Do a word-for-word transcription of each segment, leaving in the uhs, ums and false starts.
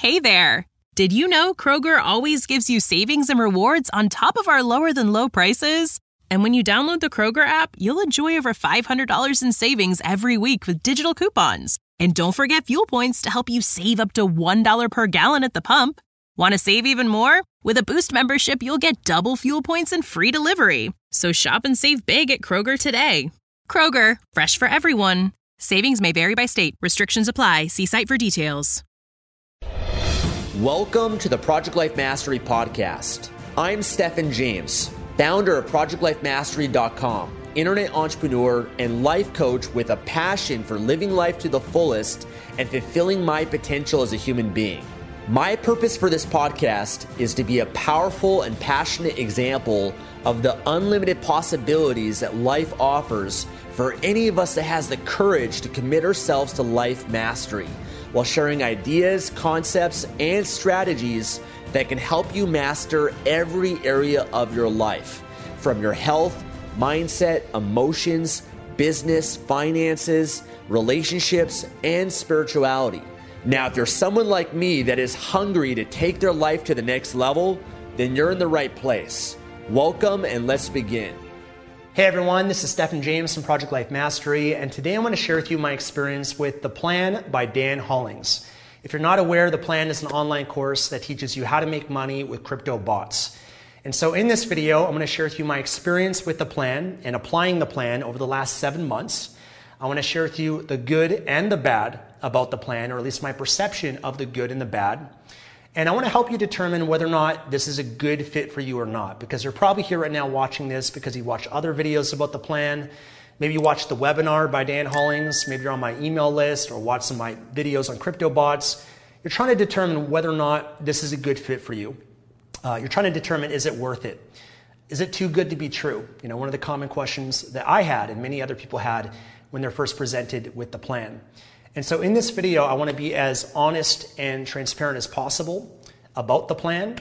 Hey there! Did you know Kroger always gives you savings and rewards on top of our lower-than-low prices? And when you download the Kroger app, you'll enjoy over five hundred dollars in savings every week with digital coupons. And don't forget fuel points to help you save up to one dollar per gallon at the pump. Want to save even more? With a Boost membership, you'll get double fuel points and free delivery. So shop and save big at Kroger today. Kroger, fresh for everyone. Savings may vary by state. Restrictions apply. See site for details. Welcome to the Project Life Mastery Podcast. I'm Stephen James, founder of project life mastery dot com, internet entrepreneur and life coach with a passion for living life to the fullest and fulfilling my potential as a human being. My purpose for this podcast is to be a powerful and passionate example of the unlimited possibilities that life offers for any of us that has the courage to commit ourselves to life mastery, while sharing ideas, concepts, and strategies that can help you master every area of your life, from your health, mindset, emotions, business, finances, relationships, and spirituality. Now, if you're someone like me that is hungry to take their life to the next level, then you're in the right place. Welcome, and let's begin. Hey everyone, this is Stephen James from Project Life Mastery, and today I'm going to share with you my experience with The Plan by Dan Hollings. If you're not aware, The Plan is an online course that teaches you how to make money with crypto bots. And so in this video, I'm going to share with you my experience with The Plan and applying The Plan over the last seven months. I want to share with you the good and the bad about The Plan, or at least my perception of the good and the bad. And I want to help you determine whether or not this is a good fit for you or not, because you're probably here right now watching this because you watched other videos about The Plan. Maybe you watched the webinar by Dan Hollings. Maybe you're on my email list or watched some of my videos on crypto bots. You're trying to determine whether or not this is a good fit for you. Uh, you're trying to determine, is it worth it? Is it too good to be true? You know, one of the common questions that I had and many other people had when they're first presented with The Plan. And so in this video, I want to be as honest and transparent as possible about The Plan.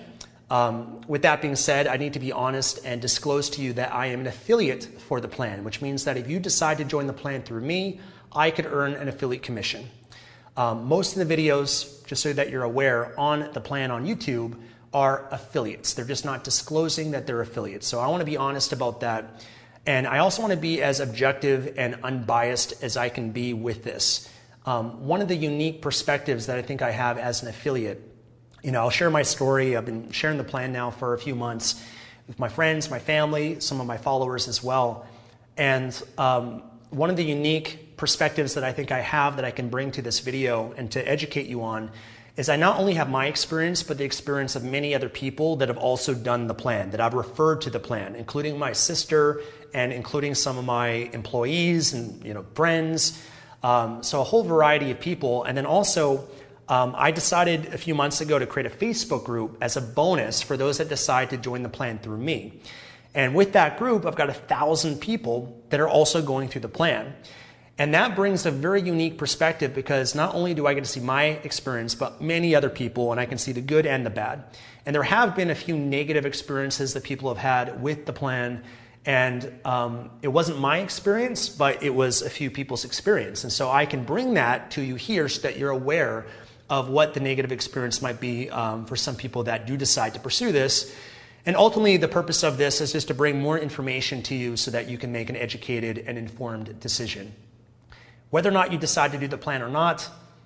Um, with that being said, I need to be honest and disclose to you that I am an affiliate for The Plan, which means that if you decide to join The Plan through me, I could earn an affiliate commission. Um, most of the videos, just so that you're aware, on The Plan on YouTube are affiliates. They're just not disclosing that they're affiliates. So I want to be honest about that. And I also want to be as objective and unbiased as I can be with this. Um, one of the unique perspectives that I think I have as an affiliate, you know, I'll share my story. I've been sharing The Plan now for a few months with my friends, my family, some of my followers as well. And um, one of the unique perspectives that I think I have that I can bring to this video and to educate you on is I not only have my experience, but the experience of many other people that have also done The Plan, that I've referred to The Plan, including my sister and including some of my employees and, you know, friends. Um, so a whole variety of people. And then also, um, I decided a few months ago to create a Facebook group as a bonus for those that decide to join The Plan through me. And with that group, I've got a thousand people that are also going through The Plan. And that brings a very unique perspective, because not only do I get to see my experience, but many other people, and I can see the good and the bad. And there have been a few negative experiences that people have had with The Plan. And um, it wasn't my experience, but it was a few people's experience. And so I can bring that to you here so that you're aware of what the negative experience might be um, for some people that do decide to pursue this. And ultimately, the purpose of this is just to bring more information to you so that you can make an educated and informed decision. Whether or not you decide to do The Plan or not,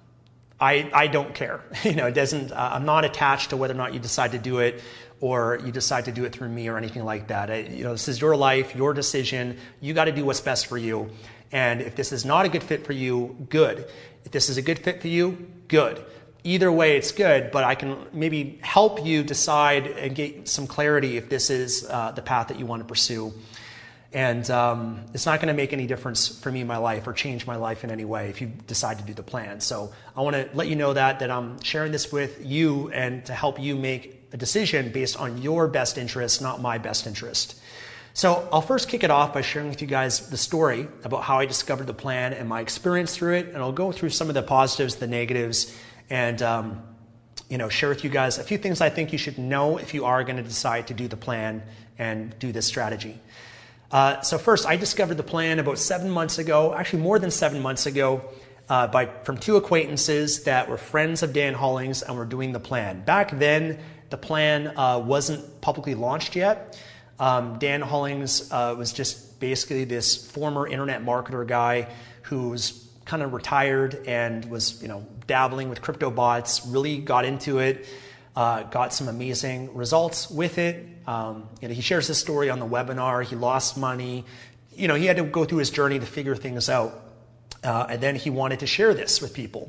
I, I don't care. You know, it doesn't. Uh, I'm not attached to whether or not you decide to do it, or you decide to do it through me or anything like that. I, you know, this is your life, your decision. You got to do what's best for you. And if this is not a good fit for you, good. If this is a good fit for you, good. Either way, it's good, but I can maybe help you decide and get some clarity if this is uh, the path that you want to pursue. And um, it's not going to make any difference for me in my life or change my life in any way if you decide to do The Plan. So I want to let you know that, that I'm sharing this with you and to help you make a decision based on your best interest, not my best interest. So I'll first kick it off by sharing with you guys the story about how I discovered The Plan and my experience through it. And I'll go through some of the positives, the negatives, and um, you know, share with you guys a few things I think you should know if you are going to decide to do The Plan and do this strategy. Uh, so first, I discovered The Plan about seven months ago, actually more than seven months ago. uh, by from two acquaintances that were friends of Dan Hollings and were doing the plan. Back then, the plan uh, wasn't publicly launched yet. Um, Dan Hollings uh, was just basically this former internet marketer guy who was kind of retired and was, you know, dabbling with crypto bots, really got into it, uh, got some amazing results with it. Um, you know, he shares his story on the webinar. He lost money. You know, he had to go through his journey to figure things out. Uh, and then he wanted to share this with people.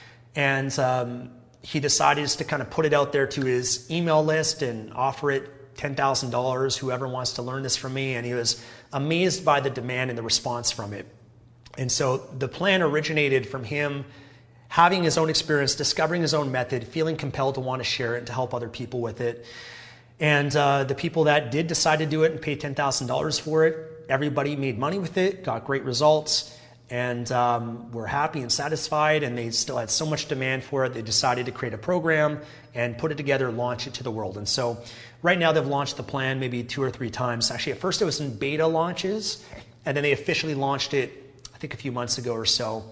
And um, he decided just to kind of put it out there to his email list and offer it ten thousand dollars, whoever wants to learn this from me. And he was amazed by the demand and the response from it. And so the plan originated from him having his own experience, discovering his own method, feeling compelled to want to share it and to help other people with it. And uh, the people that did decide to do it and pay ten thousand dollars for it, everybody made money with it, got great results, and um, were happy and satisfied, and they still had so much demand for it, they decided to create a program and put it together, launch it to the world. And so right now they've launched the plan maybe two or three times. Actually, at first it was in beta launches, and then they officially launched it, I think a few months ago or so,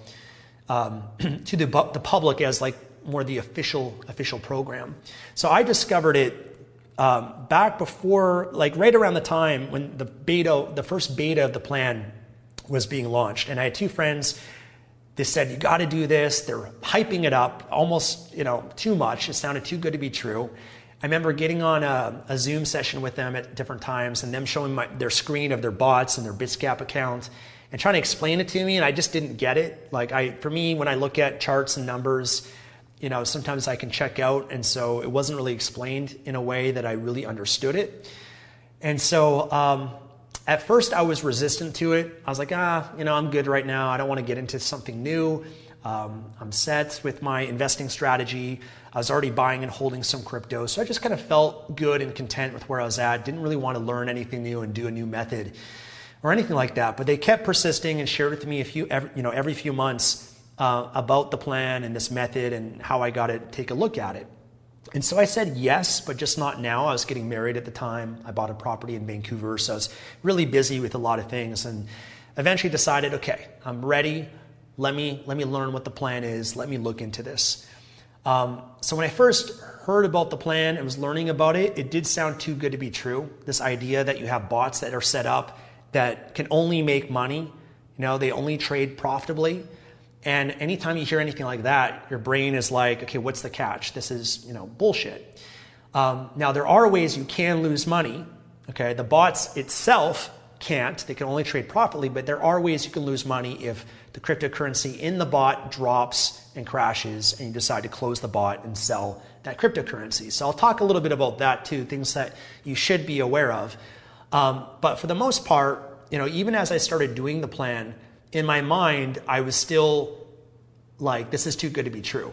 um, to the, the public as like more the official official program. So I discovered it um, back before, like right around the time when the beta, the first beta of the plan was being launched. And I had two friends, they said, you got to do this. They're hyping it up almost, you know, too much. It sounded too good to be true. I remember getting on a, a Zoom session with them at different times and them showing my, their screen of their bots and their Bitscap account and trying to explain it to me, and I just didn't get it. Like I, for me, when I look at charts and numbers, you know, sometimes I can check out, and so it wasn't really explained in a way that I really understood it. And so um, at first I was resistant to it. I was like, ah, you know, I'm good right now. I don't want to get into something new. Um, I'm set with my investing strategy. I was already buying and holding some crypto, so I just kind of felt good and content with where I was at. Didn't really want to learn anything new and do a new method or anything like that. But they kept persisting and shared with me a few, every, you know, every few months uh, about the plan and this method and how I got to take a look at it. And so I said yes, but just not now. I was getting married at the time. I bought a property in Vancouver, so I was really busy with a lot of things, and eventually decided, okay, I'm ready. Let me let me learn what the plan is. Let me look into this. Um, so when I first heard about the plan and was learning about it, it did sound too good to be true. This idea that you have bots that are set up that can only make money, you know, they only trade profitably. And anytime you hear anything like that, your brain is like, okay, what's the catch? This is, you know, bullshit. Um, now, there are ways you can lose money. Okay, the bots itself can't. They can only trade profitably, but there are ways you can lose money if the cryptocurrency in the bot drops and crashes and you decide to close the bot and sell that cryptocurrency. So I'll talk a little bit about that too, things that you should be aware of. Um, but for the most part, you know, even as I started doing the plan, in my mind, I was still like, this is too good to be true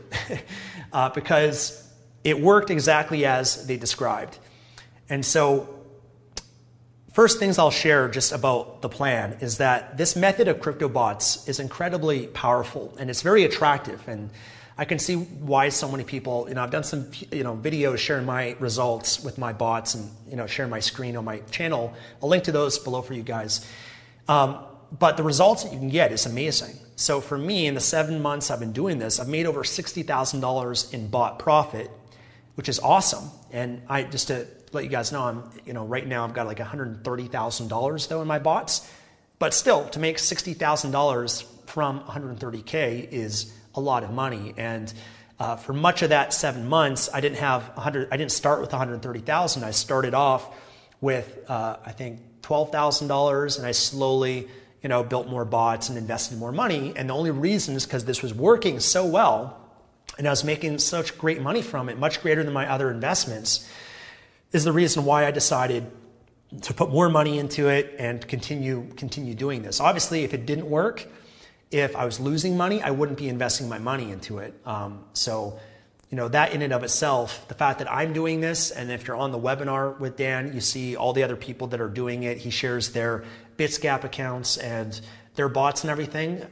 uh, because it worked exactly as they described. And so first things I'll share just about the plan is that this method of crypto bots is incredibly powerful and it's very attractive. And I can see why so many people, you know, I've done some, you know, videos sharing my results with my bots and, you know, sharing my screen on my channel. I'll link to those below for you guys. Um, but the results that you can get is amazing. So for me, in the seven months I've been doing this, I've made over sixty thousand dollars in bot profit, which is awesome. And I, just to let you guys know, I'm, you know, right now I've got like one hundred thirty thousand dollars though in my bots, but still to make sixty thousand dollars from one hundred thirty K is a lot of money. And uh, for much of that seven months, I didn't have one hundred, I didn't start with one hundred thirty thousand. I started off with, uh, I think twelve thousand dollars, and I slowly, you know, built more bots and invested more money. And the only reason is because this was working so well and I was making such great money from it, much greater than my other investments, is the reason why I decided to put more money into it and continue continue doing this. Obviously, if it didn't work, if I was losing money, I wouldn't be investing my money into it. Um, so, you know, that in and of itself, the fact that I'm doing this, and if you're on the webinar with Dan, you see all the other people that are doing it. He shares their Bitscap accounts and their bots and everything.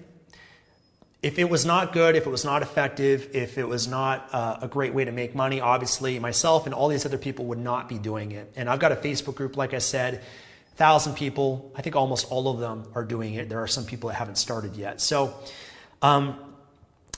If it was not good, if it was not effective, if it was not uh, a great way to make money, obviously myself and all these other people would not be doing it. And I've got a Facebook group, like I said, a thousand people. I think almost all of them are doing it. There are some people that haven't started yet. So um,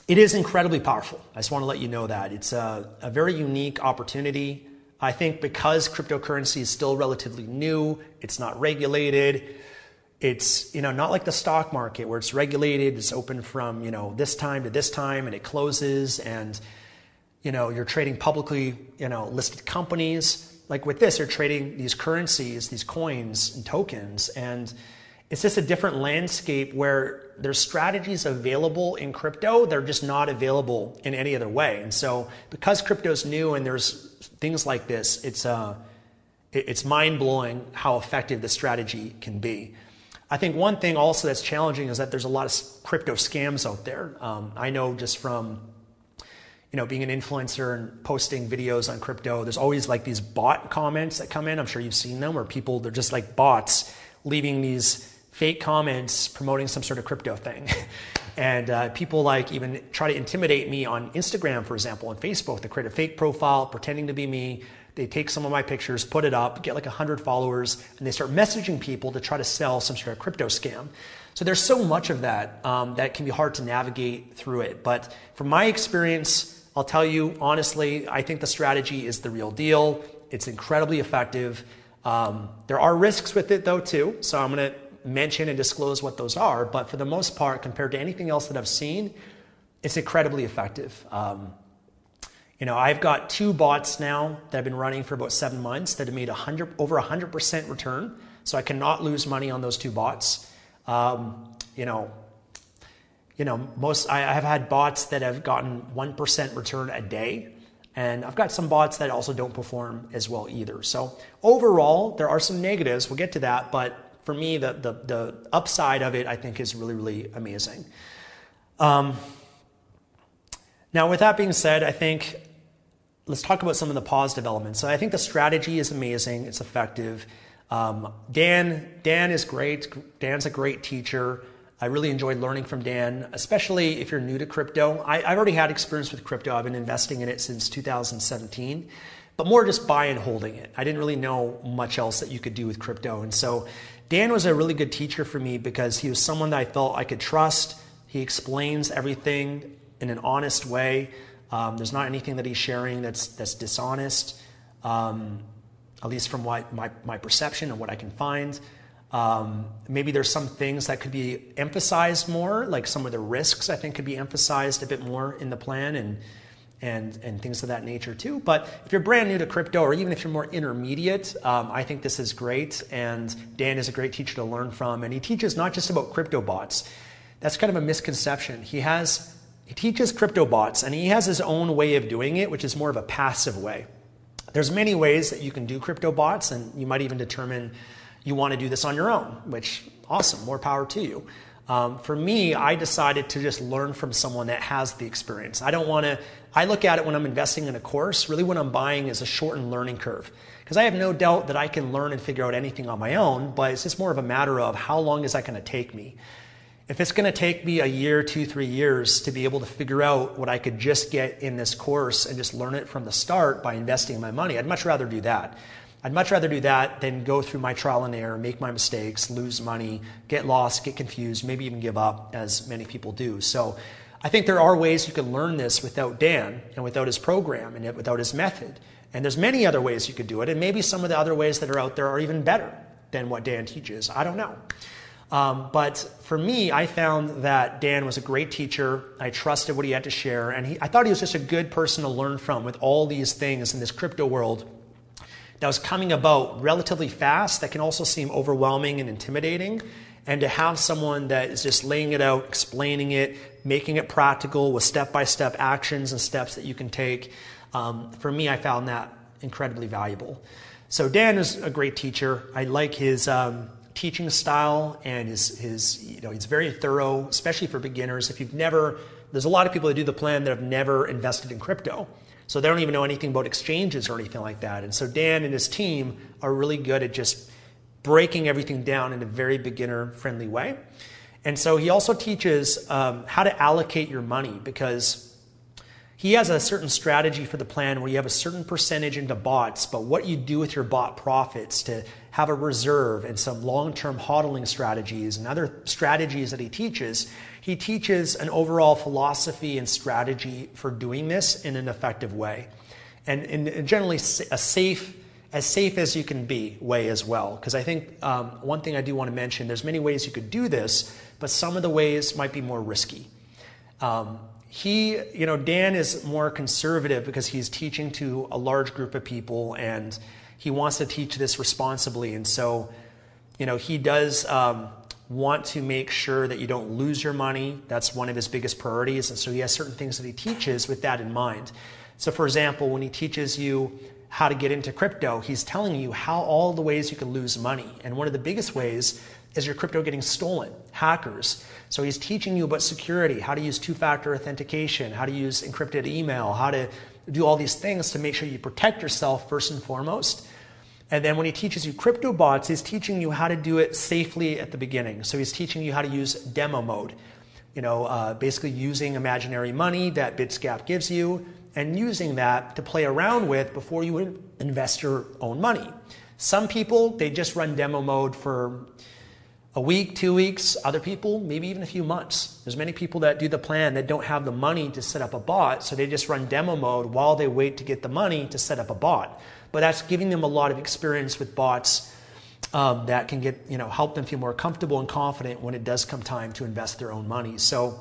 it is incredibly powerful. I just want to let you know that. It's a, a very unique opportunity. I think because cryptocurrency is still relatively new, it's not regulated. It's, you know, not like the stock market where it's regulated, it's open from, you know, this time to this time and it closes, and, you know, you're trading publicly, you know, listed companies. Like with this, you're trading these currencies, these coins and tokens, and it's just a different landscape where there's strategies available in crypto. They're just not available in any other way. And so because crypto's new and there's things like this, it's uh, it's mind-blowing how effective the strategy can be. I think one thing also that's challenging is that there's a lot of crypto scams out there. Um, I know just from you know, being an influencer and posting videos on crypto, there's always like these bot comments that come in. I'm sure you've seen them, where people, they're just like bots leaving these fake comments promoting some sort of crypto thing. And uh, people like even try to intimidate me on Instagram, for example, and Facebook. They create a fake profile pretending to be me. They take some of my pictures, put it up, get like one hundred followers, and they start messaging people to try to sell some sort of crypto scam. So there's so much of that um, that can be hard to navigate through it. But from my experience, I'll tell you honestly, I think the strategy is the real deal. It's incredibly effective. Um, there are risks with it though too, so I'm going to mention and disclose what those are, but for the most part, compared to anything else that I've seen, it's incredibly effective. Um, you know, I've got two bots now that I've been running for about seven months that have made one hundred, over one hundred percent return, so I cannot lose money on those two bots. Um, you know, you know, most I, I've had bots that have gotten one percent return a day, and I've got some bots that also don't perform as well either. So overall, there are some negatives. We'll get to that, but for me, the, the, the upside of it, I think, is really, really amazing. Um, now, with that being said, I think let's talk about some of the positive elements. So I think the strategy is amazing. It's effective. Um, Dan, Dan is great. Dan's a great teacher. I really enjoyed learning from Dan, especially if you're new to crypto. I, I've already had experience with crypto. I've been investing in it since two thousand seventeen, but more just buy and holding it. I didn't really know much else that you could do with crypto. And so Dan was a really good teacher for me because he was someone that I felt I could trust. He explains everything in an honest way. Um, there's not anything that he's sharing that's that's dishonest, um, at least from what my, my perception and what I can find. Um, maybe there's some things that could be emphasized more, like some of the risks I think could be emphasized a bit more in the plan, and and and things of that nature too. But if you're brand new to crypto, or even if you're more intermediate, um, I think this is great, and Dan is a great teacher to learn from, and he teaches not just about crypto bots. That's kind of a misconception. He has he teaches crypto bots, and he has his own way of doing it, which is more of a passive way. There's many ways that you can do crypto bots, and you might even determine you want to do this on your own, which awesome, more power to you. Um, for me, I decided to just learn from someone that has the experience. I don't want to, I look at it when I'm investing in a course, really what I'm buying is a shortened learning curve. Because I have no doubt that I can learn and figure out anything on my own, but it's just more of a matter of how long is that going to take me. If it's going to take me a year, two, three years to be able to figure out what I could just get in this course and just learn it from the start by investing my money, I'd much rather do that. I'd much rather do that than go through my trial and error, make my mistakes, lose money, get lost, get confused, maybe even give up, as many people do. So I think there are ways you can learn this without Dan and without his program and without his method. And there's many other ways you could do it. And maybe some of the other ways that are out there are even better than what Dan teaches. I don't know. Um, but for me, I found that Dan was a great teacher. I trusted what he had to share. And he, I thought he was just a good person to learn from with all these things in this crypto world that was coming about relatively fast, that can also seem overwhelming and intimidating. And to have someone that is just laying it out, explaining it, making it practical with step-by-step actions and steps that you can take, um, for me, I found that incredibly valuable. So Dan is a great teacher. I like his um, teaching style, and his, his, you know, he's very thorough, especially for beginners. If you've never, there's a lot of people that do the plan that have never invested in crypto. So they don't even know anything about exchanges or anything like that. And so Dan and his team are really good at just breaking everything down in a very beginner-friendly way. And so he also teaches um, how to allocate your money, because he has a certain strategy for the plan where you have a certain percentage into bots, but what you do with your bot profits to have a reserve and some long-term hodling strategies and other strategies that he teaches, he teaches an overall philosophy and strategy for doing this in an effective way. And in generally a safe, as safe as you can be way as well. Because I think um, one thing I do want to mention, there's many ways you could do this, but some of the ways might be more risky. Um, he, you know, Dan is more conservative because he's teaching to a large group of people and he wants to teach this responsibly. And so, you know, he does um, want to make sure that you don't lose your money. That's one of his biggest priorities. And so he has certain things that he teaches with that in mind. So for example, when he teaches you how to get into crypto, he's telling you how all the ways you can lose money. And one of the biggest ways is your crypto getting stolen, hackers. So he's teaching you about security, how to use two-factor authentication, how to use encrypted email, how to do all these things to make sure you protect yourself first and foremost. And then when he teaches you crypto bots, he's teaching you how to do it safely at the beginning. So he's teaching you how to use demo mode, you know, uh, basically using imaginary money that BitScap gives you and using that to play around with before you invest your own money. Some people, they just run demo mode for a week, two weeks, other people, maybe even a few months. There's many people that do the plan that don't have the money to set up a bot, so they just run demo mode while they wait to get the money to set up a bot. But that's giving them a lot of experience with bots um, that can get, you know, help them feel more comfortable and confident when it does come time to invest their own money. So,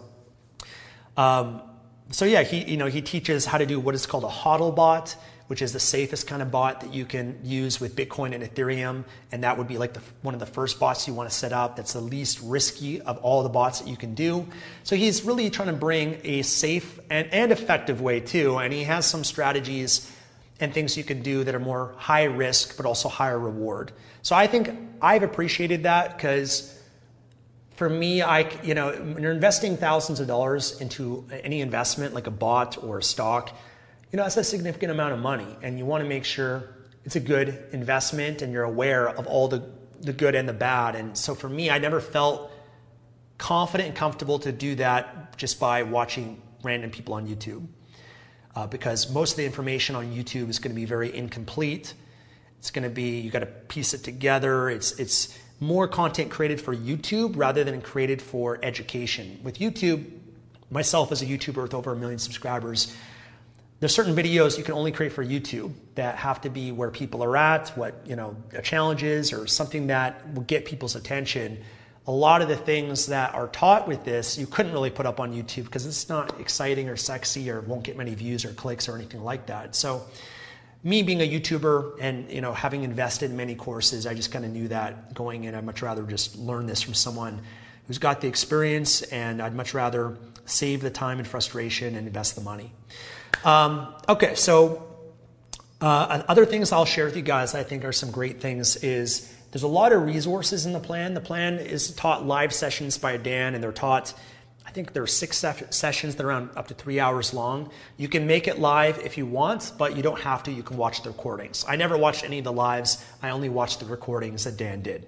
um, so yeah, he, you know, he teaches how to do what is called a hodl bot, which is the safest kind of bot that you can use with Bitcoin and Ethereum. And that would be like the, one of the first bots you want to set up. That's the least risky of all the bots that you can do. So he's really trying to bring a safe and, and effective way too. And he has some strategies and things you can do that are more high risk, but also higher reward. So I think I've appreciated that because for me, I, you know, when you're investing thousands of dollars into any investment like a bot or a stock, you know, that's a significant amount of money, and you want to make sure it's a good investment and you're aware of all the, the good and the bad. And so for me, I never felt confident and comfortable to do that just by watching random people on YouTube. Uh, because most of the information on YouTube is going to be very incomplete. It's going to be, you got to piece it together. It's, it's more content created for YouTube rather than created for education. With YouTube, myself as a YouTuber with over a million subscribers, there's certain videos you can only create for YouTube that have to be where people are at, what, you know, a challenge is, or something that will get people's attention. A lot of the things that are taught with this, you couldn't really put up on YouTube because it's not exciting or sexy or won't get many views or clicks or anything like that. So me being a YouTuber and, you know, having invested in many courses, I just kind of knew that going in. I'd much rather just learn this from someone who's got the experience, and I'd much rather save the time and frustration and invest the money. Um, okay, so uh, other things I'll share with you guys that I think are some great things is there's a lot of resources in the plan. The plan is taught live sessions by Dan, and they're taught, I think there are six sessions that are around up to three hours long. You can make it live if you want, but you don't have to. You can watch the recordings. I never watched any of the lives. I only watched the recordings that Dan did.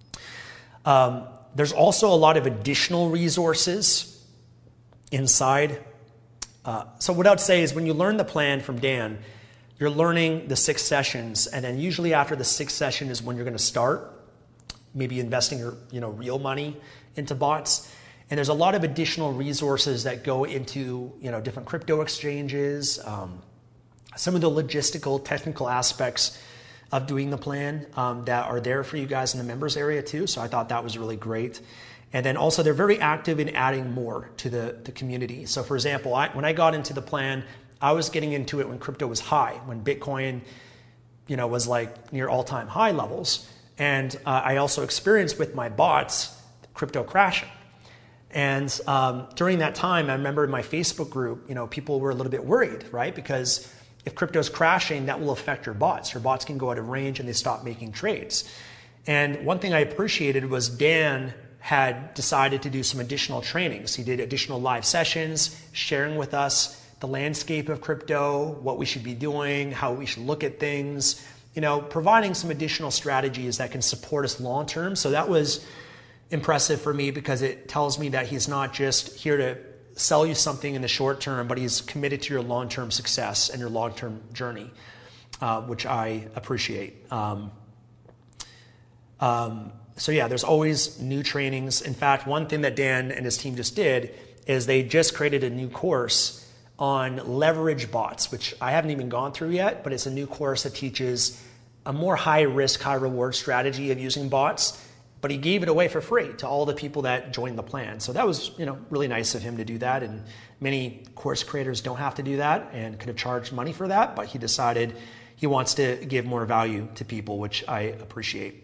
Um, there's also a lot of additional resources inside. Uh, so what I would say is when you learn the plan from Dan, you're learning the six sessions, and then usually after the sixth session is when you're going to start maybe investing your, you know, real money into bots. And there's a lot of additional resources that go into, you know, different crypto exchanges, um, some of the logistical, technical aspects of doing the plan um, that are there for you guys in the members area too. So I thought that was really great. And then also they're very active in adding more to the, the community. So for example, I, when I got into the plan, I was getting into it when crypto was high, when Bitcoin, you know, was like near all-time high levels. And uh, I also experienced with my bots crypto crashing. And um, during that time, I remember in my Facebook group, you know, people were a little bit worried, right? Because if crypto's crashing, that will affect your bots. Your bots can go out of range and they stop making trades. And one thing I appreciated was Dan had decided to do some additional trainings. He did additional live sessions, sharing with us the landscape of crypto, what we should be doing, how we should look at things, you know, providing some additional strategies that can support us long term. So that was impressive for me because it tells me that he's not just here to sell you something in the short term, but he's committed to your long-term success and your long-term journey, uh, which I appreciate. Um, Um, so yeah, there's always new trainings. In fact, one thing that Dan and his team just did is they just created a new course on leverage bots, which I haven't even gone through yet, but it's a new course that teaches a more high risk, high reward strategy of using bots. But he gave it away for free to all the people that joined the plan. So that was, you know, really nice of him to do that. And many course creators don't have to do that and could have charged money for that, but he decided he wants to give more value to people, which I appreciate.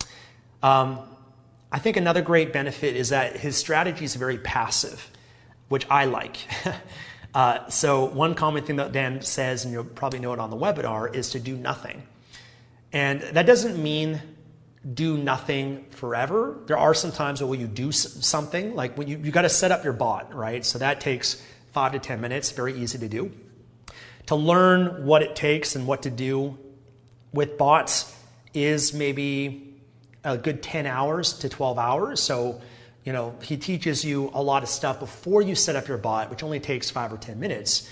Um, I think another great benefit is that his strategy is very passive, which I like. uh, so one common thing that Dan says, and you'll probably know it on the webinar, is to do nothing. And that doesn't mean do nothing forever. There are some times where you do something, like when you, you got to set up your bot, right? So that takes five to ten minutes, very easy to do. To learn what it takes and what to do with bots is maybe a good ten hours to twelve hours. So, you know, he teaches you a lot of stuff before you set up your bot, which only takes five or ten minutes.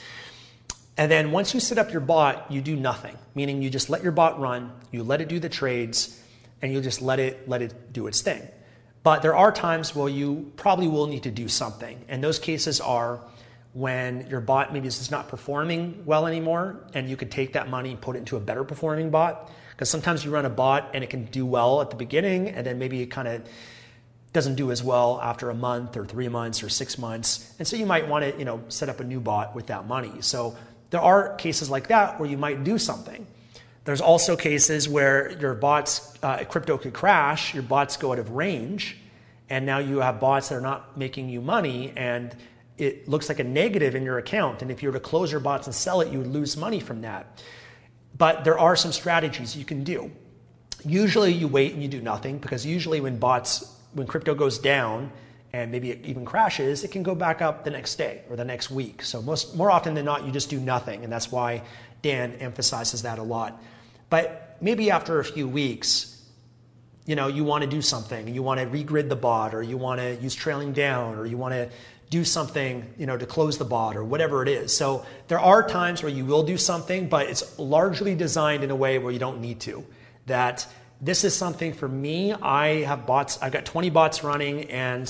And then once you set up your bot, you do nothing, meaning you just let your bot run, you let it do the trades, and you just let it let it do its thing. But there are times where you probably will need to do something. And those cases are when your bot maybe is just not performing well anymore, and you could take that money and put it into a better performing bot. Because sometimes you run a bot and it can do well at the beginning, and then maybe it kind of doesn't do as well after a month or three months or six months. And so you might want to, you know, set up a new bot with that money. So there are cases like that where you might do something. There's also cases where your bots, uh, crypto could crash, your bots go out of range, and now you have bots that are not making you money, and it looks like a negative in your account. And if you were to close your bots and sell it, you would lose money from that. But there are some strategies you can do. Usually you wait and you do nothing, because usually when bots, when crypto goes down, and maybe it even crashes, it can go back up the next day or the next week. So most, more often than not, you just do nothing, and that's why Dan emphasizes that a lot. But maybe after a few weeks, you know, you want to do something, you want to regrid the bot, or you want to use trailing down, or you want to do something, you know, to close the bot, or whatever it is. So there are times where you will do something, but it's largely designed in a way where you don't need to. That this is something for me. I have bots, I've got twenty bots running, and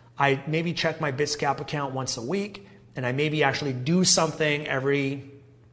I maybe check my Bitscap account once a week, and I maybe actually do something every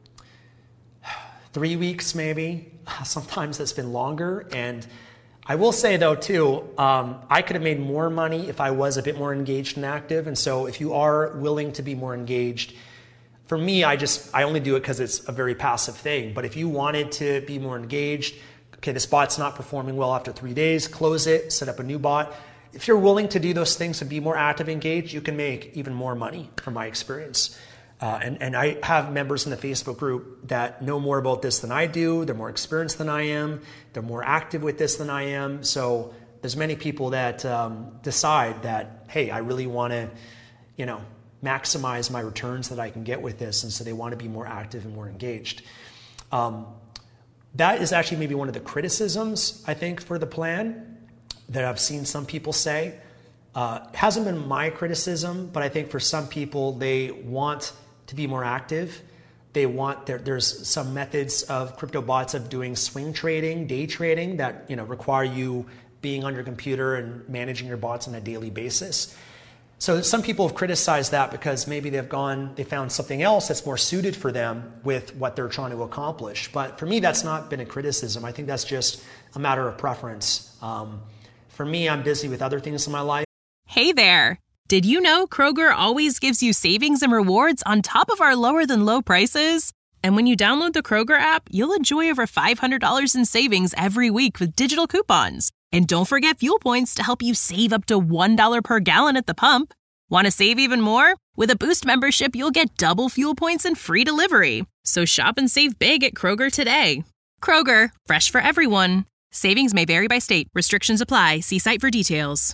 three weeks maybe. Sometimes it's been longer. And I will say though too, um, I could have made more money if I was a bit more engaged and active. And so if you are willing to be more engaged, for me, I just, I only do it because it's a very passive thing. But if you wanted to be more engaged, okay, this bot's not performing well after three days, close it, set up a new bot. If you're willing to do those things and be more active, engaged, you can make even more money from my experience. Uh, and, and I have members in the Facebook group that know more about this than I do. They're more experienced than I am. They're more active with this than I am. So there's many people that um, decide that, hey, I really want to, you know, maximize my returns that I can get with this. And so they want to be more active and more engaged. Um, that is actually maybe one of the criticisms, I think, for the plan that I've seen some people say. Uh, hasn't been my criticism, but I think for some people, they want to be more active. They want, there, there's some methods of crypto bots of doing swing trading, day trading that, you know, require you being on your computer and managing your bots on a daily basis. So some people have criticized that because maybe they've gone, they found something else that's more suited for them with what they're trying to accomplish. But for me, that's not been a criticism. I think that's just a matter of preference. Um, for me, I'm busy with other things in my life. Hey there. Did you know Kroger always gives you savings and rewards on top of our lower than low prices? And when you download the Kroger app, you'll enjoy over five hundred dollars in savings every week with digital coupons. And don't forget fuel points to help you save up to one dollar per gallon at the pump. Want to save even more? With a Boost membership, you'll get double fuel points and free delivery. So shop and save big at Kroger today. Kroger, fresh for everyone. Savings may vary by state. Restrictions apply. See site for details.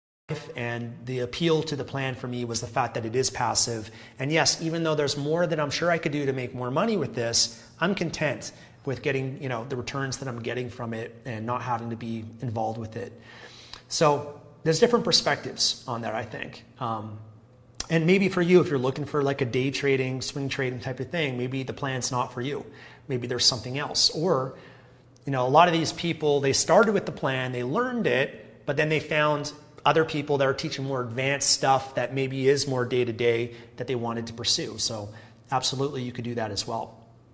And the appeal to the plan for me was the fact that it is passive. And yes, even though there's more that I'm sure I could do to make more money with this, I'm content with getting, you know, the returns that I'm getting from it and not having to be involved with it. So there's different perspectives on that, I think. Um, and maybe for you, if you're looking for like a day trading, swing trading type of thing, maybe the plan's not for you. Maybe there's something else. Or you know, a lot of these people, they started with the plan, they learned it, but then they found other people that are teaching more advanced stuff that maybe is more day-to-day that they wanted to pursue. So absolutely, you could do that as well.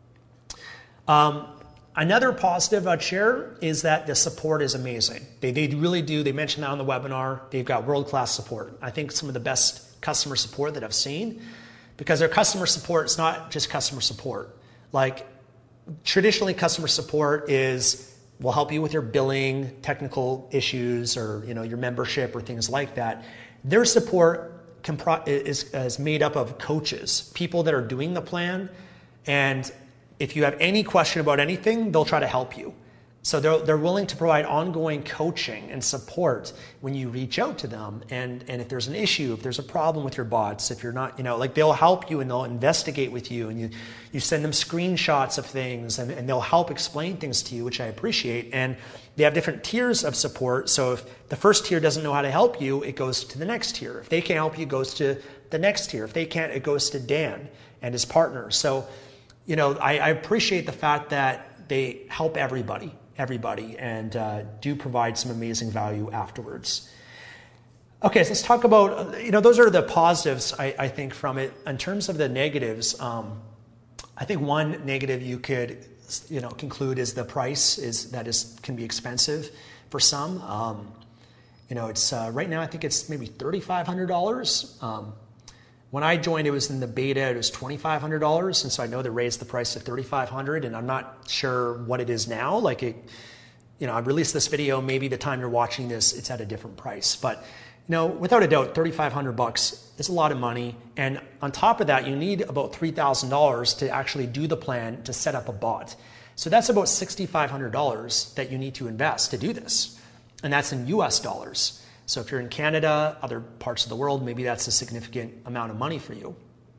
Um, another positive I'd share is that the support is amazing. They, they really do. They mentioned that on the webinar. They've got world-class support. I think some of the best customer support that I've seen, because their customer support is not just customer support. Like traditionally, customer support is, we'll help you with your billing, technical issues, or you know your membership or things like that. Their support compri- is, is made up of coaches, people that are doing the plan, and if you have any question about anything, they'll try to help you. So they're, they're willing to provide ongoing coaching and support when you reach out to them. And, and if there's an issue, if there's a problem with your bots, if you're not, you know, like they'll help you and they'll investigate with you, and you, you send them screenshots of things, and, and they'll help explain things to you, which I appreciate. And they have different tiers of support. So if the first tier doesn't know how to help you, it goes to the next tier. If they can't help you, it goes to the next tier. If they can't, it goes to Dan and his partner. So, you know, I, I appreciate the fact that they help everybody. everybody and uh, do provide some amazing value afterwards. Okay, so let's talk about, you know, those are the positives, I, I think, from it. In terms of the negatives, um, I think one negative you could, you know, conclude is the price is that is can be expensive for some. Um, you know, it's uh, right now, I think it's maybe thirty-five hundred dollars. Um, When I joined, it was in the beta, it was twenty-five hundred dollars. And so I know they raised the price to thirty-five hundred dollars, and I'm not sure what it is now. Like it, you know, I released this video, maybe the time you're watching this, it's at a different price. But, you know, without a doubt, thirty-five hundred bucks is a lot of money. And on top of that, you need about three thousand dollars to actually do the plan to set up a bot. So that's about six thousand five hundred dollars that you need to invest to do this. And that's in U S dollars. So if you're in Canada, other parts of the world, maybe that's a significant amount of money for you.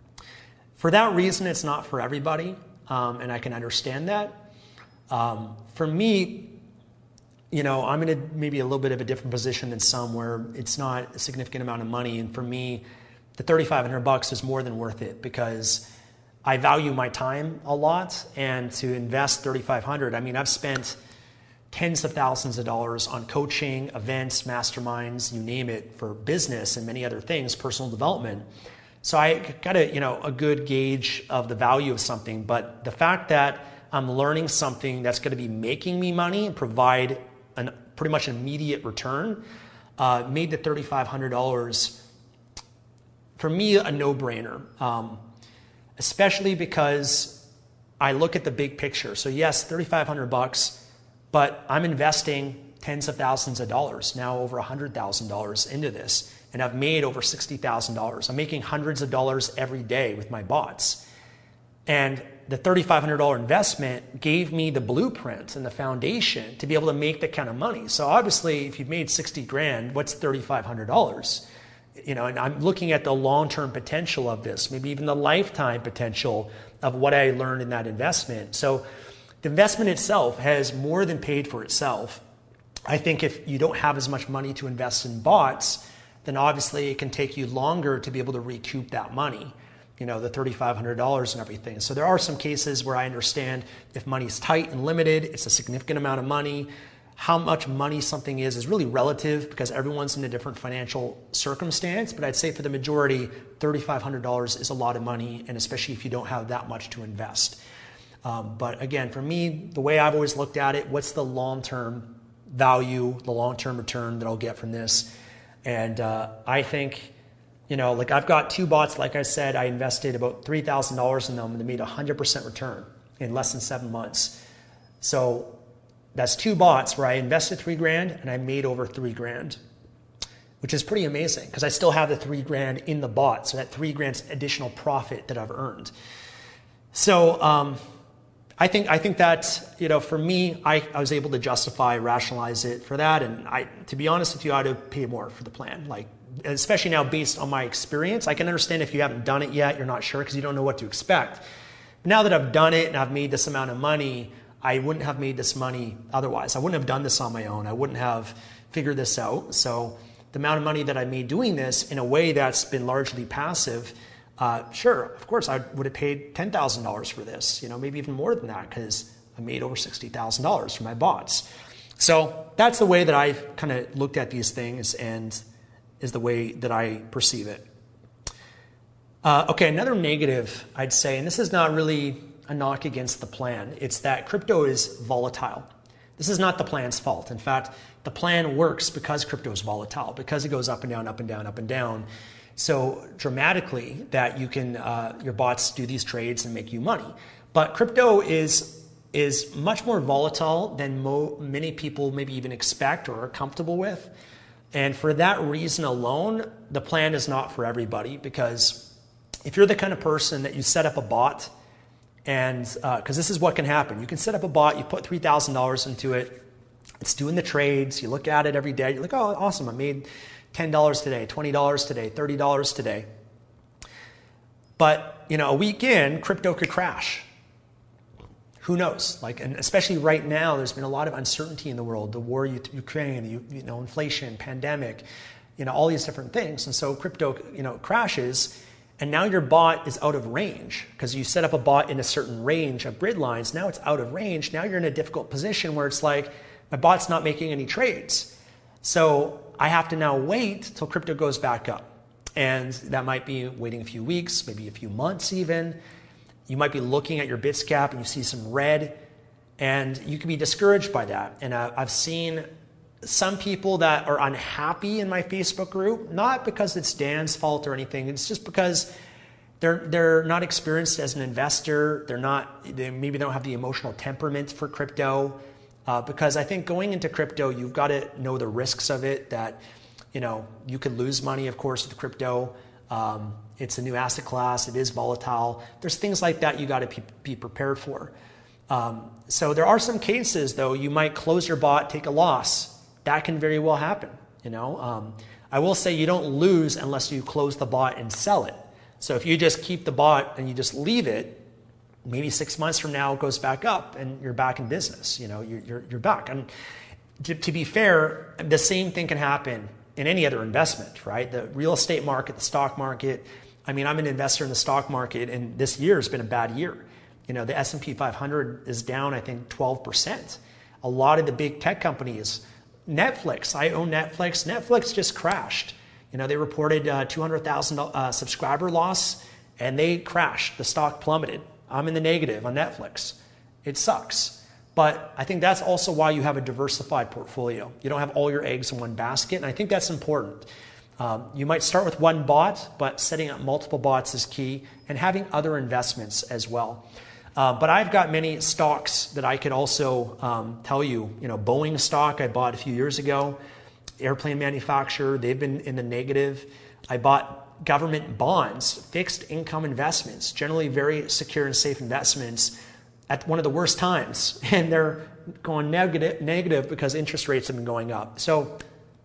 For that reason, it's not for everybody, um, and I can understand that. Um, for me, you know, I'm in a, maybe a little bit of a different position than some where it's not a significant amount of money, and for me, the thirty-five hundred bucks is more than worth it because I value my time a lot, and to invest thirty-five hundred, I mean, I've spent tens of thousands of dollars on coaching, events, masterminds, you name it, for business and many other things, personal development. So I got a, you know, a good gauge of the value of something, but the fact that I'm learning something that's going to be making me money and provide a pretty much immediate return uh, made the thirty-five hundred dollars for me a no-brainer, um, especially because I look at the big picture. So yes, thirty-five hundred bucks. But I'm investing tens of thousands of dollars, now over one hundred thousand dollars into this, and I've made over sixty thousand dollars. I'm making hundreds of dollars every day with my bots. And the thirty-five hundred dollars investment gave me the blueprint and the foundation to be able to make that kind of money. So obviously, if you've made sixty grand, what's thirty-five hundred dollars? You know, and I'm looking at the long-term potential of this, maybe even the lifetime potential of what I learned in that investment. So the investment itself has more than paid for itself. I think if you don't have as much money to invest in bots, then obviously it can take you longer to be able to recoup that money, you know, the thirty-five hundred dollars and everything. So there are some cases where I understand if money's tight and limited, it's a significant amount of money. How much money something is is really relative because everyone's in a different financial circumstance. But I'd say for the majority, thirty-five hundred dollars is a lot of money, and especially if you don't have that much to invest. Um, but again, for me, the way I've always looked at it, what's the long-term value, the long-term return that I'll get from this? And uh, I think, you know, like I've got two bots, like I said, I invested about three thousand dollars in them and they made a one hundred percent return in less than seven months. So that's two bots where I invested three grand and I made over three grand, which is pretty amazing because I still have the three grand in the bot. So that three grand's additional profit that I've earned. So, um, I think I think that, you know, for me, I, I was able to justify, rationalize it for that. And I, to be honest with you, I'd have paid more for the plan. Like, especially now based on my experience, I can understand if you haven't done it yet, you're not sure because you don't know what to expect. But now that I've done it and I've made this amount of money, I wouldn't have made this money otherwise. I wouldn't have done this on my own. I wouldn't have figured this out. So the amount of money that I made doing this in a way that's been largely passive, Uh, sure, of course, I would have paid ten thousand dollars for this, you know, maybe even more than that, because I made over sixty thousand dollars from my bots. So that's the way that I've kind of looked at these things and is the way that I perceive it. Uh, okay, another negative I'd say, and this is not really a knock against the plan, it's that crypto is volatile. This is not the plan's fault. In fact, the plan works because crypto is volatile, because it goes up and down, up and down, up and down, so dramatically that you can, uh, your bots do these trades and make you money. But crypto is is much more volatile than mo- many people maybe even expect or are comfortable with. And for that reason alone, the plan is not for everybody, because if you're the kind of person that you set up a bot, and because uh, this is what can happen. You can set up a bot, you put three thousand dollars into it, it's doing the trades, you look at it every day, you're like, oh, awesome, I made ten dollars today, twenty dollars today, thirty dollars today. But, you know, a week in, crypto could crash. Who knows? Like, and especially right now, there's been a lot of uncertainty in the world. The war in Ukraine, you, you know, inflation, pandemic, you know, all these different things. And so crypto, you know, crashes, and now your bot is out of range because you set up a bot in a certain range of grid lines. Now it's out of range. Now you're in a difficult position where it's like, my bot's not making any trades. So I have to now wait till crypto goes back up. And that might be waiting a few weeks, maybe a few months even. You might be looking at your BitScap and you see some red, and you can be discouraged by that. And uh, I've seen some people that are unhappy in my Facebook group, not because it's Dan's fault or anything. It's just because they're they're not experienced as an investor. They're not, they maybe they don't have the emotional temperament for crypto. Uh, because I think going into crypto, you've got to know the risks of it, that, you know, you could lose money, of course, with crypto. Um, it's a new asset class. It is volatile. There's things like that you got to be prepared for. Um, so there are some cases, though, you might close your bot, take a loss. That can very well happen. You know, um, I will say you don't lose unless you close the bot and sell it. So if you just keep the bot and you just leave it, maybe six months from now it goes back up and you're back in business. You know, you're you're, you're back. And to, to be fair, the same thing can happen in any other investment, right? The real estate market, the stock market. I mean, I'm an investor in the stock market, and this year has been a bad year. You know, the S and P five hundred is down, I think, twelve percent. A lot of the big tech companies, Netflix, I own Netflix. Netflix just crashed. You know, they reported uh, two hundred thousand uh, subscriber loss, and they crashed. The stock plummeted. I'm in the negative on Netflix. It sucks. But I think that's also why you have a diversified portfolio. You don't have all your eggs in one basket, and I think that's important. Um, you might start with one bot, but setting up multiple bots is key, and having other investments as well. Uh, but I've got many stocks that I could also um, tell you. You know, Boeing stock I bought a few years ago, airplane manufacturer, they've been in the negative. I bought government bonds, fixed income investments, generally very secure and safe investments at one of the worst times. And they're going negative, negative because interest rates have been going up. So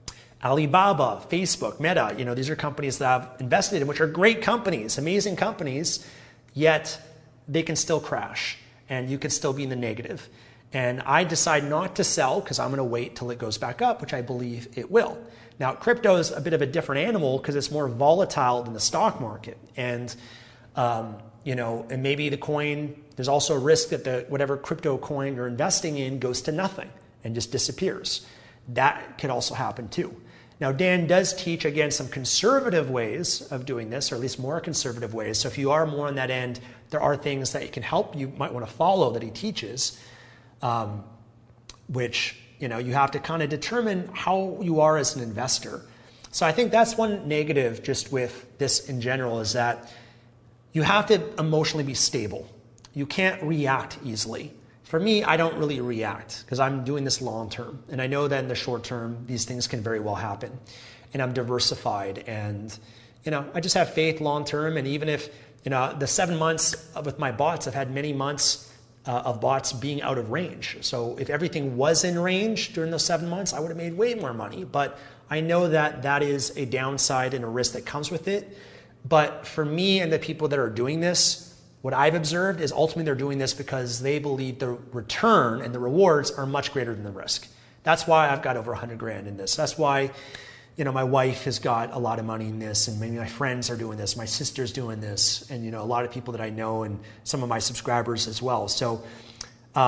Alibaba, Facebook, Meta, you know, these are companies that I've invested in, which are great companies, amazing companies, yet they can still crash and you could still be in the negative. And I decide not to sell because I'm going to wait till it goes back up, which I believe it will. Now, crypto is a bit of a different animal because it's more volatile than the stock market. And, um, you know, and maybe the coin, there's also a risk that the whatever crypto coin you're investing in goes to nothing and just disappears. That could also happen too. Now, Dan does teach, again, some conservative ways of doing this, or at least more conservative ways. So if you are more on that end, there are things that can help you might want to follow that he teaches, um, which, you know, you have to kind of determine how you are as an investor. So I think that's one negative just with this in general, is that you have to emotionally be stable. You can't react easily. For me, I don't really react because I'm doing this long term. And I know that in the short term, these things can very well happen. And I'm diversified. And, you know, I just have faith long term. And even if, you know, the seven months with my bots, I've had many months uh, of bots being out of range. So if everything was in range during those seven months, I would have made way more money. But I know that that is a downside and a risk that comes with it. But for me and the people that are doing this, what I've observed is ultimately they're doing this because they believe the return and the rewards are much greater than the risk. That's why I've got over a hundred grand in this. That's why, you know, my wife has got a lot of money in this, and maybe my friends are doing this, my sister's doing this, and, you know, a lot of people that I know and some of my subscribers as well. So um,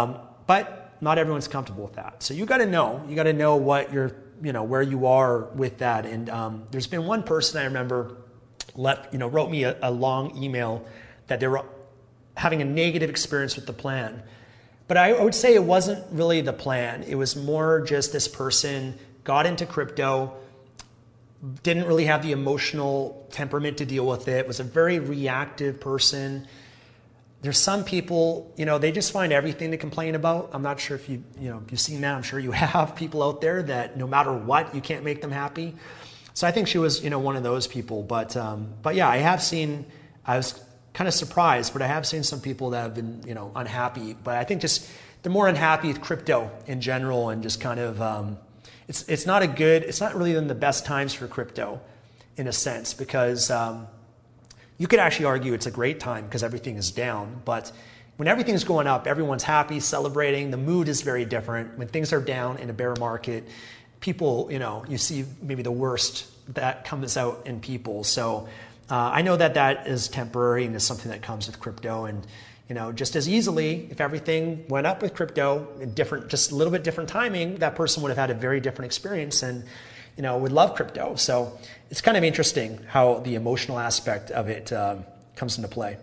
but not everyone's comfortable with that. So you got to know, you got to know what you're, you know, where you are with that. And um, there's been one person I remember left, you know, wrote me a, a long email that they were having a negative experience with the plan. But I, I would say it wasn't really the plan. It was more just this person got into crypto, didn't really have the emotional temperament to deal with it, was a very reactive person. There's some people, you know, they just find everything to complain about. I'm not sure if you, you know, you've seen that. I'm sure you have people out there that no matter what, you can't make them happy. So I think she was, you know, one of those people. But, um, but yeah, I have seen, I was kind of surprised, but I have seen some people that have been, you know, unhappy. But I think just they're more unhappy with crypto in general, and just kind of, um, it's it's not a good, it's not really in the best times for crypto, in a sense, because um, you could actually argue it's a great time because everything is down. But when everything's going up, everyone's happy, celebrating. The mood is very different. When things are down in a bear market, people, you know, you see maybe the worst that comes out in people. So uh, I know that that is temporary and is something that comes with crypto. And you know, just as easily, if everything went up with crypto in different, just a little bit different timing, that person would have had a very different experience and, you know, would love crypto. So it's kind of interesting how the emotional aspect of it um, comes into play.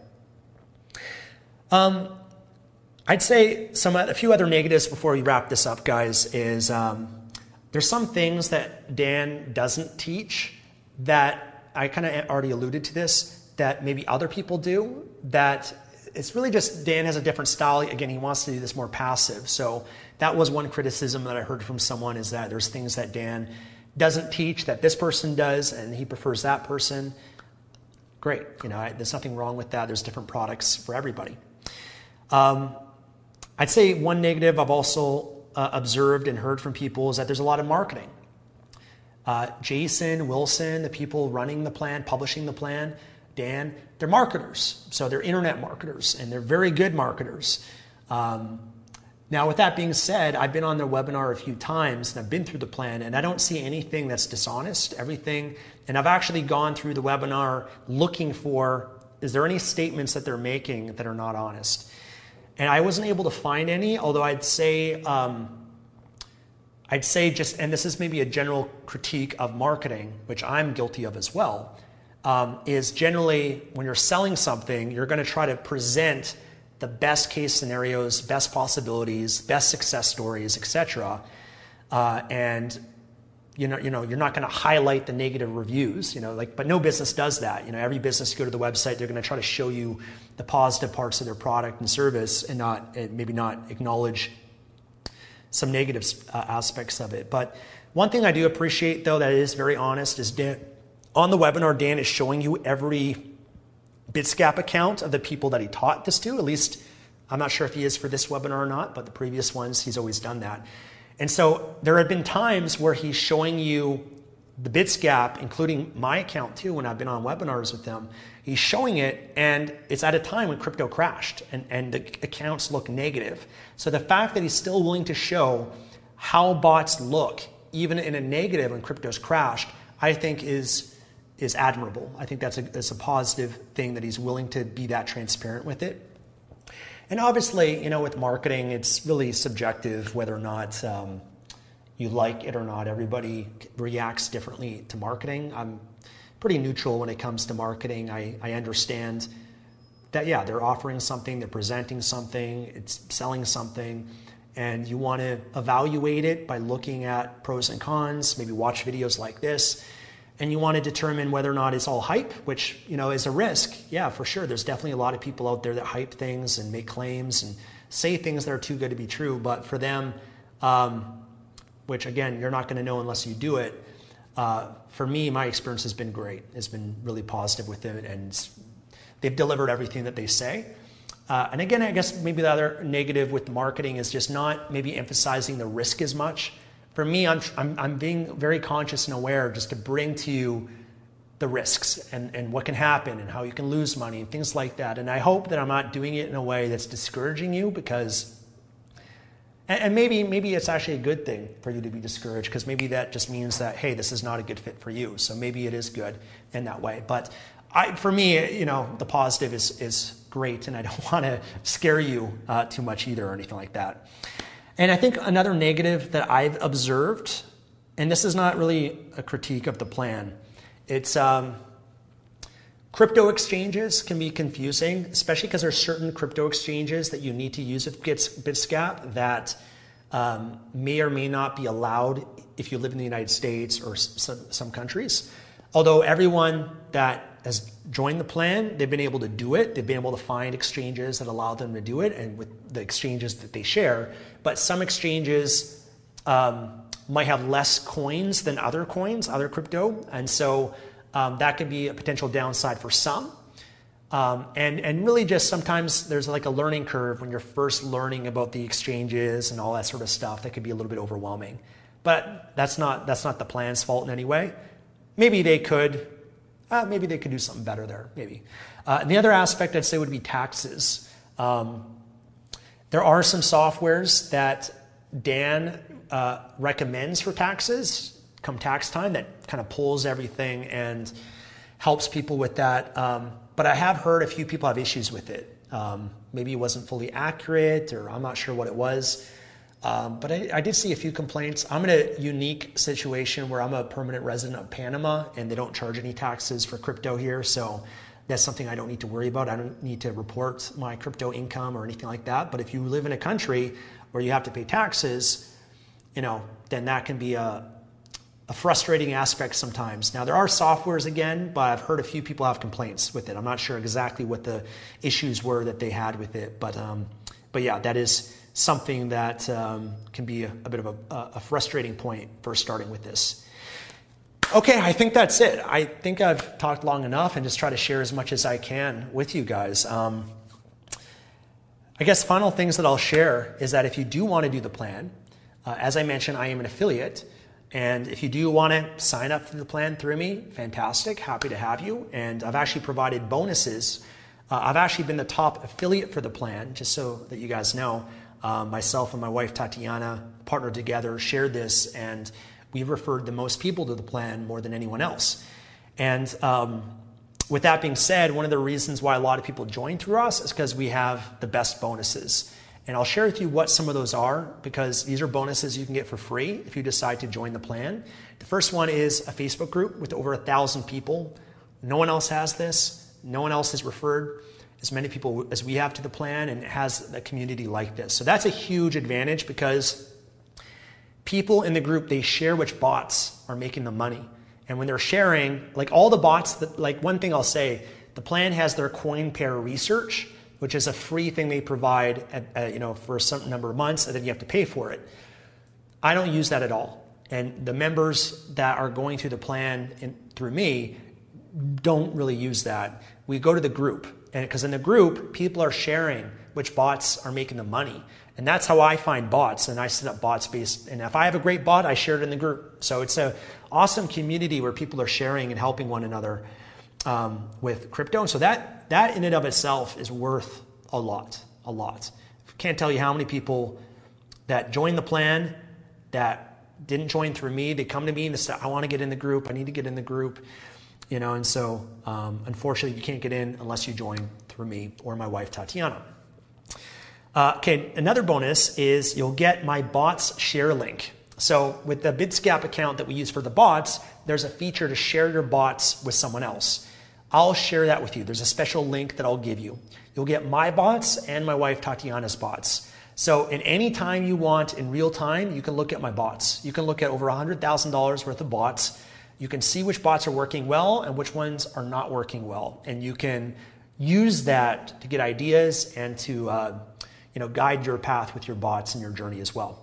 Um, I'd say some a few other negatives before we wrap this up, guys, is um, there's some things that Dan doesn't teach that I kind of already alluded to this, that maybe other people do, that it's really just Dan has a different style. Again, he wants to do this more passive. So that was one criticism that I heard from someone, is that there's things that Dan doesn't teach that this person does, and he prefers that person. Great. You know, I, there's nothing wrong with that. There's different products for everybody. Um, I'd say one negative I've also uh, observed and heard from people is that there's a lot of marketing. Uh, Jason, Wilson, the people running the plan, publishing the plan, Dan, they're marketers. So they're internet marketers, and they're very good marketers. Um, now, with that being said, I've been on their webinar a few times, and I've been through the plan, and I don't see anything that's dishonest, everything. And I've actually gone through the webinar looking for, is there any statements that they're making that are not honest? And I wasn't able to find any, although I'd say, um, I'd say just, and this is maybe a general critique of marketing, which I'm guilty of as well, Um, is generally when you're selling something, you're going to try to present the best case scenarios, best possibilities, best success stories, et cetera. Uh, and you know, you know, you're not going to highlight the negative reviews. You know, like, but no business does that. You know, every business, you go to the website, they're going to try to show you the positive parts of their product and service, and not and maybe not acknowledge some negative uh, aspects of it. But one thing I do appreciate, though, that is very honest, is Dan. On the webinar, Dan is showing you every Bitscap account of the people that he taught this to. At least, I'm not sure if he is for this webinar or not, but the previous ones, he's always done that. And so there have been times where he's showing you the Bitscap, including my account too, when I've been on webinars with them. He's showing it, and it's at a time when crypto crashed, and, and the accounts look negative. So the fact that he's still willing to show how bots look, even in a negative when crypto's crashed, I think is is admirable. I think that's a, that's a positive thing, that he's willing to be that transparent with it. And obviously, you know, with marketing, it's really subjective whether or not um, you like it or not. Everybody reacts differently to marketing. I'm pretty neutral when it comes to marketing. I, I understand that, yeah, they're offering something, they're presenting something, it's selling something, and you want to evaluate it by looking at pros and cons, maybe watch videos like this. And you want to determine whether or not it's all hype, which, you know, is a risk. Yeah, for sure. There's definitely a lot of people out there that hype things and make claims and say things that are too good to be true. But for them, um, which again, you're not going to know unless you do it. Uh, for me, my experience has been great. It's been really positive with it, and they've delivered everything that they say. Uh, and again, I guess maybe the other negative with marketing is just not maybe emphasizing the risk as much. For me, I'm, I'm, I'm being very conscious and aware just to bring to you the risks and, and what can happen and how you can lose money and things like that. And I hope that I'm not doing it in a way that's discouraging you, because, and, and maybe, maybe it's actually a good thing for you to be discouraged, because maybe that just means that, hey, this is not a good fit for you. So maybe it is good in that way. But I, for me, you know, the positive is, is great, and I don't want to scare you uh, too much either or anything like that. And I think another negative that I've observed, and this is not really a critique of the plan, it's um, crypto exchanges can be confusing, especially because there's certain crypto exchanges that you need to use with BitScap that um, may or may not be allowed if you live in the United States or some, some countries. Although everyone that has joined the plan, they've been able to do it. They've been able to find exchanges that allow them to do it, and with the exchanges that they share. But some exchanges um, might have less coins than other coins, other crypto, and so um, that could be a potential downside for some. Um, and, and really just sometimes there's like a learning curve when you're first learning about the exchanges and all that sort of stuff that could be a little bit overwhelming. But that's not, that's not the plan's fault in any way. Maybe they could, uh, maybe they could do something better there, maybe. Uh, and the other aspect I'd say would be taxes. Um, there are some softwares that Dan uh, recommends for taxes come tax time that kind of pulls everything and helps people with that. Um, but I have heard a few people have issues with it. Um, maybe it wasn't fully accurate, or I'm not sure what it was. Um, but I, I did see a few complaints. I'm in a unique situation where I'm a permanent resident of Panama and they don't charge any taxes for crypto here. So that's something I don't need to worry about. I don't need to report my crypto income or anything like that. But if you live in a country where you have to pay taxes, you know, then that can be a, a frustrating aspect sometimes. Now there are softwares again, but I've heard a few people have complaints with it. I'm not sure exactly what the issues were that they had with it, but um, but yeah, that is something that um, can be a, a bit of a, a frustrating point for starting with this. Okay, I think that's it. I think I've talked long enough and just try to share as much as I can with you guys. Um, I guess final things that I'll share is that if you do want to do the plan, uh, as I mentioned, I am an affiliate. And if you do want to sign up for the plan through me, fantastic, happy to have you. And I've actually provided bonuses. Uh, I've actually been the top affiliate for the plan, just so that you guys know. Uh, myself and my wife Tatiana partnered together, shared this, and we referred the most people to the plan more than anyone else. And um, with that being said, one of the reasons why a lot of people join through us is because we have the best bonuses. And I'll share with you what some of those are, because these are bonuses you can get for free if you decide to join the plan. The first one is a Facebook group with over a thousand people. No one else has this. No one else has referred as many people as we have to the plan and has a community like this. So that's a huge advantage, because people in the group, they share which bots are making the money. And when they're sharing, like all the bots, that, like one thing I'll say, the plan has their coin pair research, which is a free thing they provide at, uh, you know, for a certain number of months, and then you have to pay for it. I don't use that at all. And the members that are going through the plan in, through me don't really use that. We go to the group, and because in the group, people are sharing which bots are making the money. And that's how I find bots, and I set up bots based, and if I have a great bot, I share it in the group. So it's an awesome community where people are sharing and helping one another um, with crypto. So that, that in and of itself is worth a lot, a lot. Can't tell you how many people that join the plan that didn't join through me, they come to me and they say, I want to get in the group, I need to get in the group. You know, and so um, unfortunately you can't get in unless you join through me or my wife Tatiana. Uh, okay, another bonus is you'll get my bots share link. So with the BitScap account that we use for the bots, there's a feature to share your bots with someone else. I'll share that with you. There's a special link that I'll give you. You'll get my bots and my wife Tatiana's bots. So in any time you want in real time, you can look at my bots. You can look at over one hundred thousand dollars worth of bots. You can see which bots are working well and which ones are not working well. And you can use that to get ideas and to uh, you know, guide your path with your bots and your journey as well.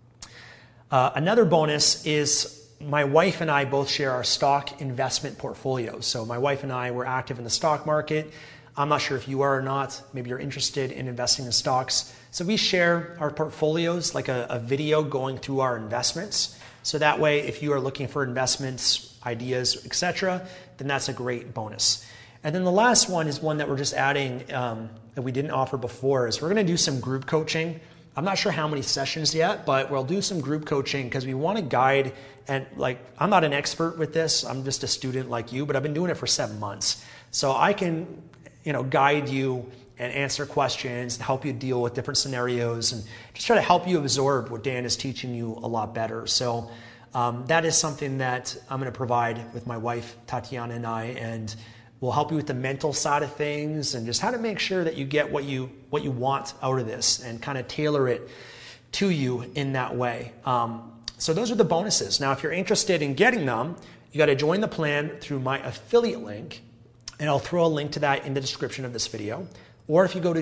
Uh, another bonus is my wife and I both share our stock investment portfolios. So my wife and I were active in the stock market. I'm not sure if you are or not. Maybe you're interested in investing in stocks. So we share our portfolios, like a, a video going through our investments. So that way, if you are looking for investments, ideas, et cetera, then that's a great bonus. And then the last one is one that we're just adding um, that we didn't offer before, is we're going to do some group coaching. I'm not sure how many sessions yet, but we'll do some group coaching because we want to guide. And like, I'm not an expert with this. I'm just a student like you, but I've been doing it for seven months. So I can, you know, guide you and answer questions and help you deal with different scenarios and just try to help you absorb what Dan is teaching you a lot better. So um, that is something that I'm going to provide with my wife, Tatiana, and I, and we'll help you with the mental side of things and just how to make sure that you get what you what you want out of this and kind of tailor it to you in that way. Um, so those are the bonuses. Now, if you're interested in getting them, you got to join the plan through my affiliate link, and I'll throw a link to that in the description of this video. Or if you go to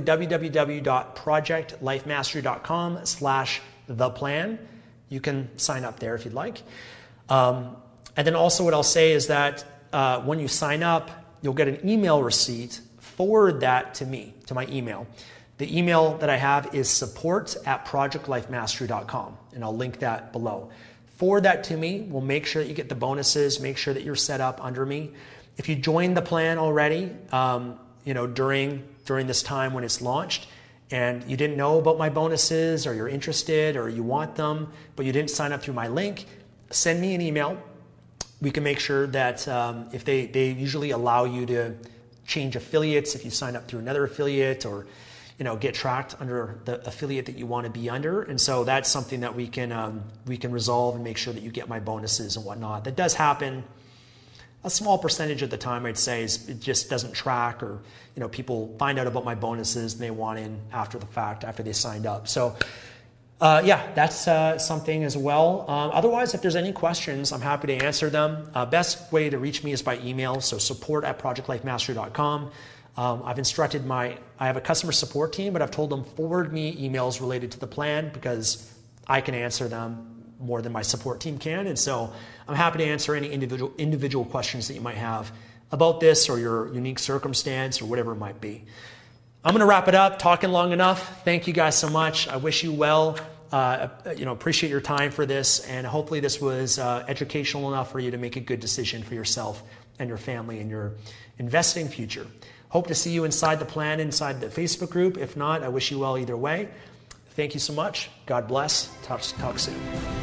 www.projectlifemastery.com slash the plan, you can sign up there if you'd like. Um, and then also what I'll say is that uh, when you sign up, you'll get an email receipt. Forward that to me, to my email. The email that I have is support at projectlifemastery dot com, and I'll link that below. Forward that to me. We'll make sure that you get the bonuses, make sure that you're set up under me. If you joined the plan already, um, you know, during during this time when it's launched, and you didn't know about my bonuses, or you're interested, or you want them, but you didn't sign up through my link, send me an email. We can make sure that um, if they, they usually allow you to change affiliates if you sign up through another affiliate, or you know, get tracked under the affiliate that you want to be under. And so that's something that we can um, we can resolve and make sure that you get my bonuses and whatnot. That does happen. A small percentage of the time, I'd say, is it just doesn't track, or you know, people find out about my bonuses and they want in after the fact, after they signed up. So uh, yeah, that's uh, something as well. Um, otherwise, if there's any questions, I'm happy to answer them. Uh, best way to reach me is by email, so support at projectlifemastery dot com. Um, I've instructed my, I have a customer support team, but I've told them forward me emails related to the plan because I can answer them more than my support team can. And so I'm happy to answer any individual individual questions that you might have about this or your unique circumstance or whatever it might be. I'm going to wrap it up, talking long enough. Thank you guys so much. I wish you well. Uh, you know, appreciate your time for this, and hopefully this was uh, educational enough for you to make a good decision for yourself and your family and your investing future. Hope to see you inside the plan, inside the Facebook group. If not, I wish you well either way. Thank you so much. God bless. Talk, talk soon.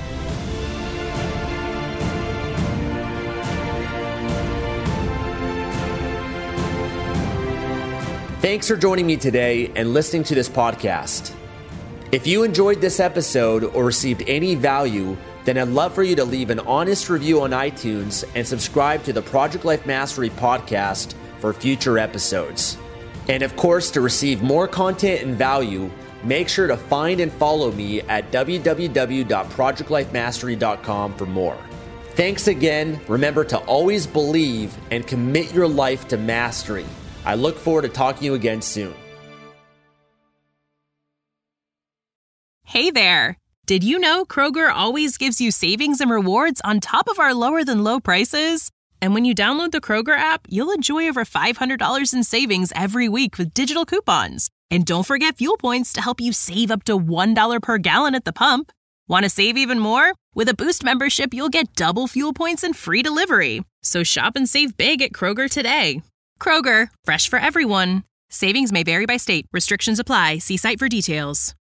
Thanks for joining me today and listening to this podcast. If you enjoyed this episode or received any value, then I'd love for you to leave an honest review on iTunes and subscribe to the Project Life Mastery podcast for future episodes. And of course, to receive more content and value, make sure to find and follow me at w w w dot project life mastery dot com for more. Thanks again. Remember to always believe and commit your life to mastery. I look forward to talking to you again soon. Hey there! Did you know Kroger always gives you savings and rewards on top of our lower than low prices? And when you download the Kroger app, you'll enjoy over five hundred dollars in savings every week with digital coupons. And don't forget fuel points to help you save up to one dollar per gallon at the pump. Want to save even more? With a Boost membership, you'll get double fuel points and free delivery. So shop and save big at Kroger today. Kroger, fresh for everyone. Savings may vary by state. Restrictions apply. See site for details.